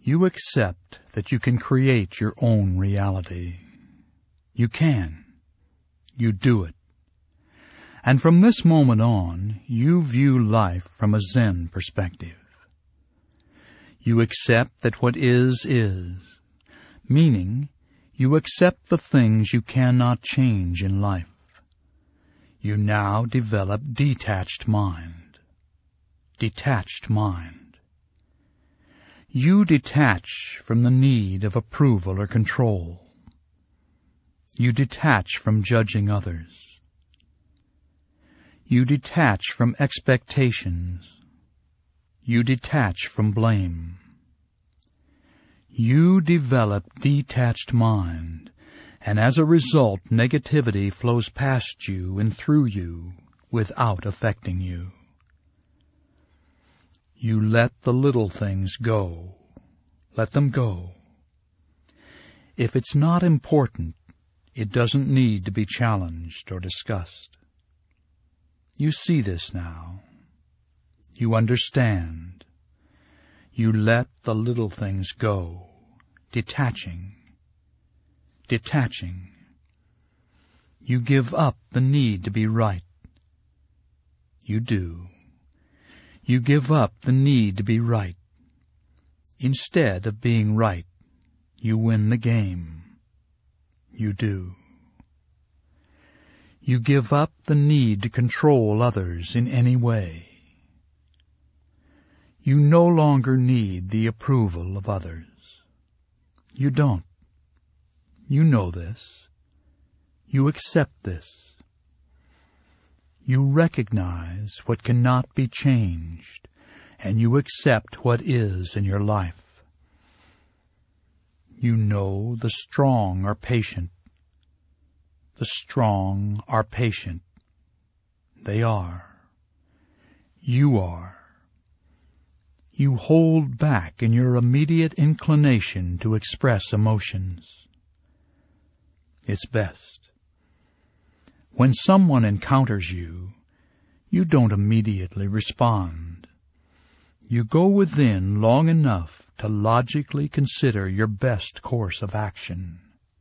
You accept that you can create your own reality. You can. You do it. And from this moment on, you view life from a Zen perspective. You accept that what is, meaning you accept the things you cannot change in life. You now develop detached mind. Detached mind. You detach from the need of approval or control. You detach from judging others. You detach from expectations. You detach from blame. You develop detached mind, and as a result, negativity flows past you and through you without affecting you. You let the little things go. Let them go. If it's not important, it doesn't need to be challenged or discussed. You see this now. You understand. You let the little things go, detaching. Detaching. You give up the need to be right. You do. You give up the need to be right. Instead of being right, you win the game. You do. You give up the need to control others in any way. You no longer need the approval of others. You don't. You know this. You accept this. You recognize what cannot be changed, and you accept what is in your life. You know the strong are patient. The strong are patient. They are. You are. You hold back in your immediate inclination to express emotions. It's best. When someone encounters you, you don't immediately respond. You go within long enough to logically consider your best course of action.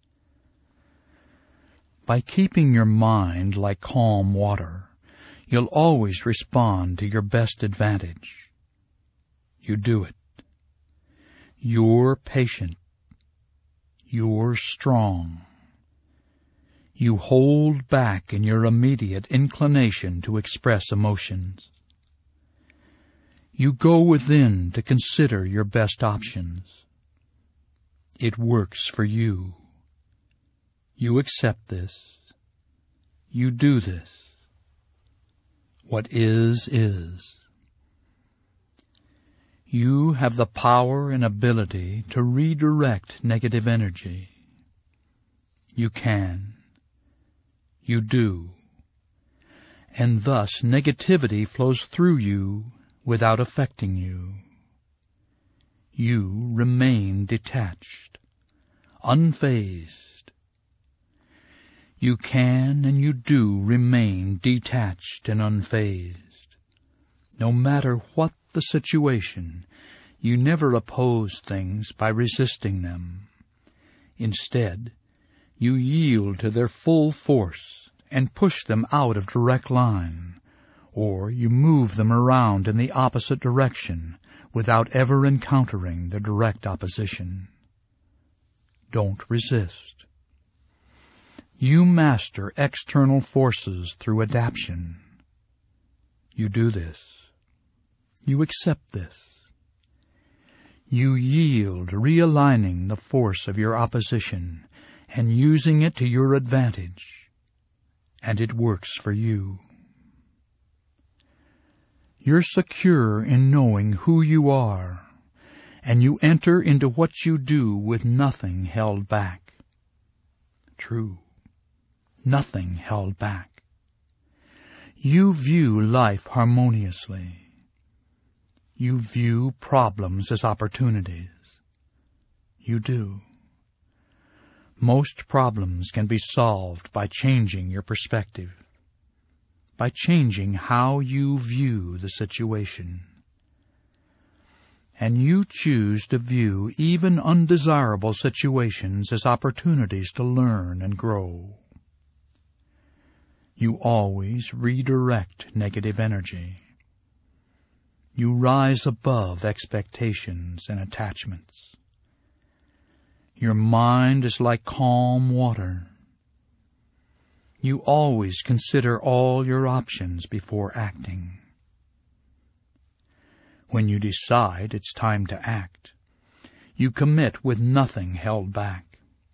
By keeping your mind like calm water, you'll always respond to your best advantage. You do it. You're patient. You're strong. You hold back in your immediate inclination to express emotions. You go within to consider your best options. It works for you. You accept this. You do this. What is. You have the power and ability to redirect negative energy. You can. You do. And thus negativity flows through you without affecting you. You remain detached, unfazed. You can and you do remain detached and unfazed. No matter what the situation, you never oppose things by resisting them. Instead, you yield to their full force and push them out of direct line, or you move them around in the opposite direction without ever encountering the direct opposition. Don't resist. You master external forces through adaptation. You do this. You accept this. You yield, realigning the force of your opposition and using it to your advantage, and it works for you. You're secure in knowing who you are, and you enter into what you do with nothing held back. True. Nothing held back. You view life harmoniously. You view problems as opportunities. You do. Most problems can be solved by changing your perspective, by changing how you view the situation. and you choose to view even undesirable situations as opportunities to learn and grow. You always redirect negative energy. You rise above expectations and attachments. Your mind is like calm water. You always consider all your options before acting. When you decide it's time to act, you commit with nothing held back.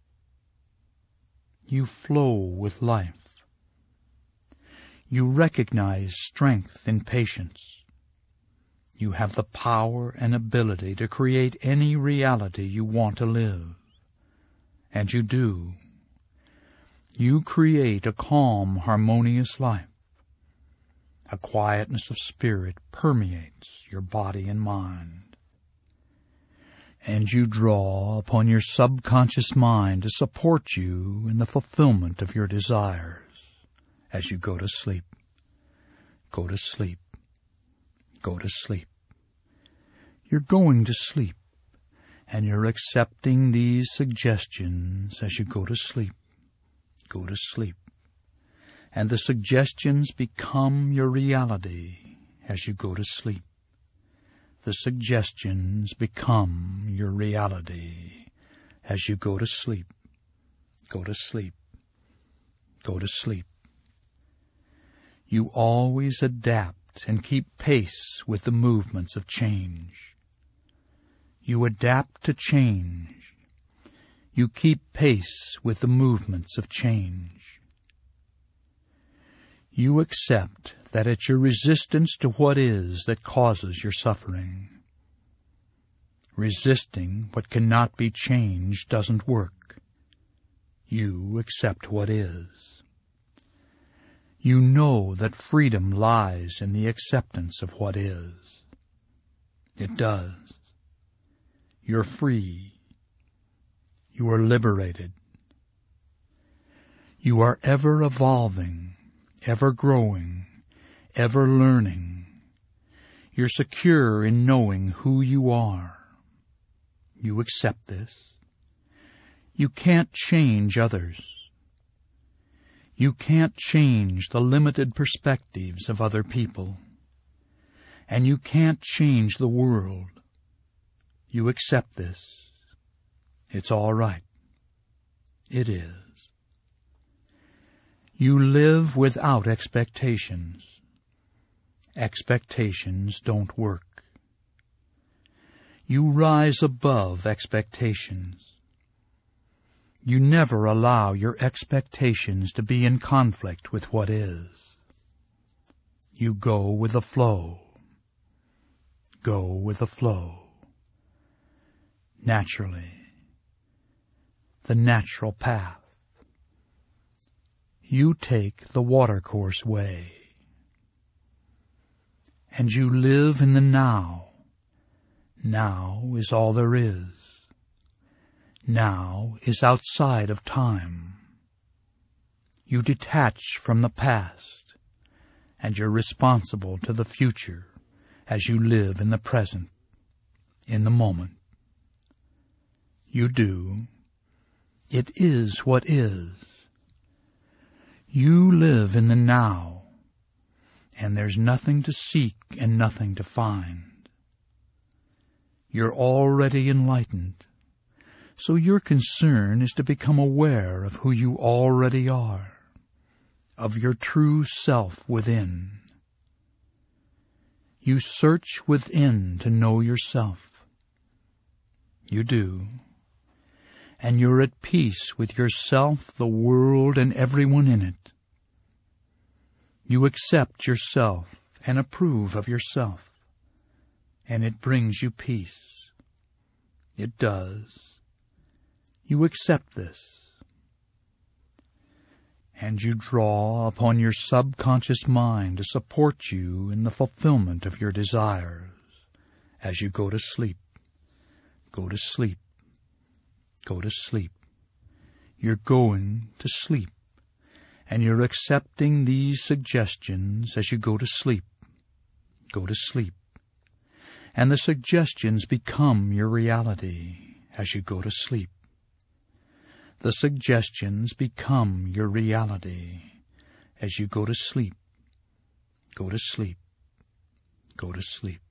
You flow with life. You recognize strength in patience. You have the power and ability to create any reality you want to live. And you do. You create a calm, harmonious life. A quietness of spirit permeates your body and mind. And you draw upon your subconscious mind to support you in the fulfillment of your desires as you go to sleep. Go to sleep. Go to sleep. You're going to sleep, and you're accepting these suggestions as you go to sleep. Go to sleep. And the suggestions become your reality as you go to sleep. The suggestions become your reality as you go to sleep. Go to sleep. Go to sleep. You always adapt and keep pace with the movements of change. You adapt to change. You keep pace with the movements of change. You accept that it's your resistance to what is that causes your suffering. Resisting what cannot be changed doesn't work. You accept what is. You know that freedom lies in the acceptance of what is. It does. You're free. You are liberated. You are ever evolving, ever growing, ever learning. You're secure in knowing who you are. You accept this. You can't change others. You can't change the limited perspectives of other people. And you can't change the world. You accept this. It's all right. It is. You live without expectations. Expectations don't work. You rise above expectations. You never allow your expectations to be in conflict with what is. You go with the flow. Go with the flow. Naturally. The natural path. You take the watercourse way. And you live in the now. Now is all there is. Now is outside of time. You detach from the past, and you're responsible to the future as you live in the present, in the moment. You do. It is what is. You live in the now, and there's nothing to seek and nothing to find. You're already enlightened, so your concern is to become aware of who you already are, of your true self within. You search within to know yourself. You do. And you're at peace with yourself, the world, and everyone in it. You accept yourself and approve of yourself, and it brings you peace. It does. You accept this. And you draw upon your subconscious mind to support you in the fulfillment of your desires as you go to sleep. Go to sleep. Go to sleep. You're going to sleep, and you're accepting these suggestions as you go to sleep. Go to sleep. and the suggestions become your reality as you go to sleep. The suggestions become your reality as you go to sleep. Go to sleep. Go to sleep.